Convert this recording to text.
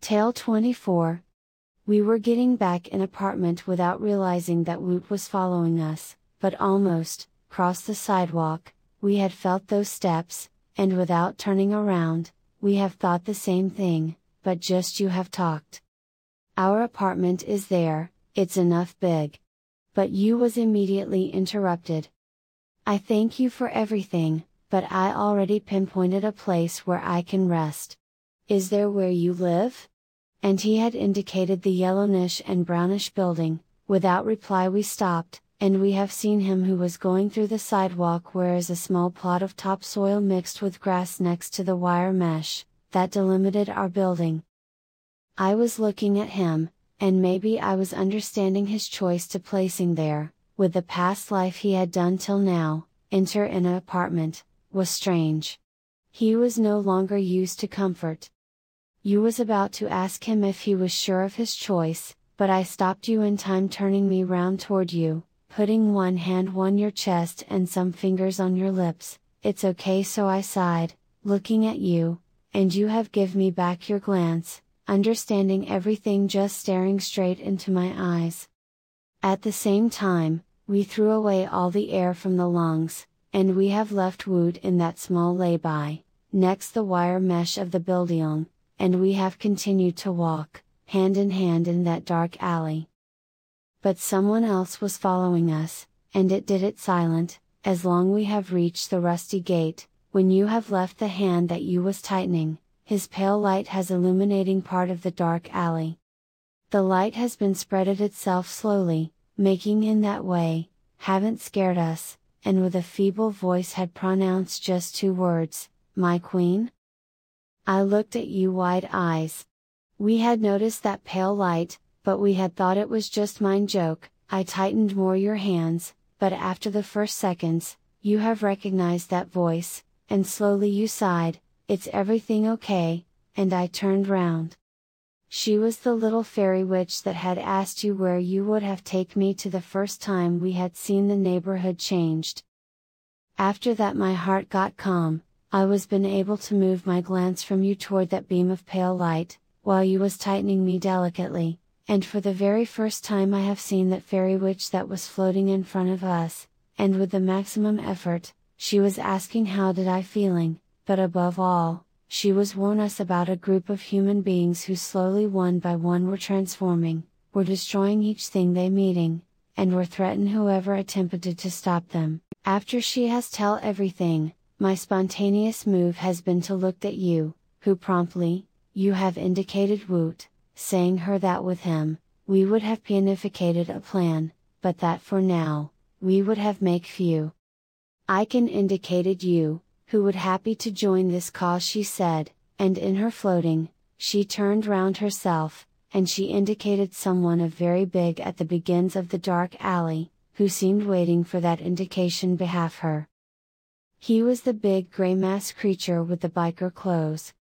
Tale 24. We were getting back in apartment without realizing that Woot was following us, but almost, cross the sidewalk, we had felt those steps, and without turning around, we have thought the same thing, but just you have talked. Our apartment is there, it's enough big. But you was immediately interrupted. I thank you for everything, but I already pinpointed a place where I can rest. Is there where you live? And he had indicated the yellowish and brownish building. Without reply we stopped, and we have seen him who was going through the sidewalk where is a small plot of topsoil mixed with grass next to the wire mesh, that delimited our building. I was looking at him, and maybe I was understanding his choice to placing there, with the past life he had done till now, enter in an apartment, was strange. He was no longer used to comfort. You was about to ask him if he was sure of his choice, but I stopped you in time, turning me round toward you, putting one hand on your chest and some fingers on your lips. It's okay, so I sighed, looking at you, and you have give me back your glance, understanding everything, just staring straight into my eyes. At the same time, we threw away all the air from the lungs, and we have left Woot in that small lay-by, next the wire mesh of the building, and we have continued to walk, hand in hand in that dark alley. But someone else was following us, and it did it silent, as long we have reached the rusty gate. When you have left the hand that you was tightening, his pale light has illuminating part of the dark alley. The light has been spreaded itself slowly, making in that way, haven't scared us, and with a feeble voice had pronounced just 2 words, my queen? I looked at you, wide eyes. We had noticed that pale light, but we had thought it was just mine joke. I tightened more your hands, but after the first seconds, you have recognized that voice, and slowly you sighed, it's everything okay, and I turned round. She was the little fairy witch that had asked you where you would have taken me to the first time we had seen the neighborhood changed. After that my heart got calm. I was been able to move my glance from you toward that beam of pale light, while you was tightening me delicately, and for the very first time I have seen that fairy witch that was floating in front of us, and with the maximum effort, she was asking how did I feeling, but above all, she was warning us about a group of human beings who slowly one by one were transforming, were destroying each thing they meeting, and were threatening whoever attempted to stop them. After she has tell everything, my spontaneous move has been to look at you, who promptly, you have indicated Woot, saying her that with him, we would have planificated a plan, but that for now, we would have make few. I can indicated you, who would happy to join this cause, she said, and in her floating, she turned round herself, and she indicated someone of very big at the begins of the dark alley, who seemed waiting for that indication behalf her. He was the big grey masked creature with the biker clothes,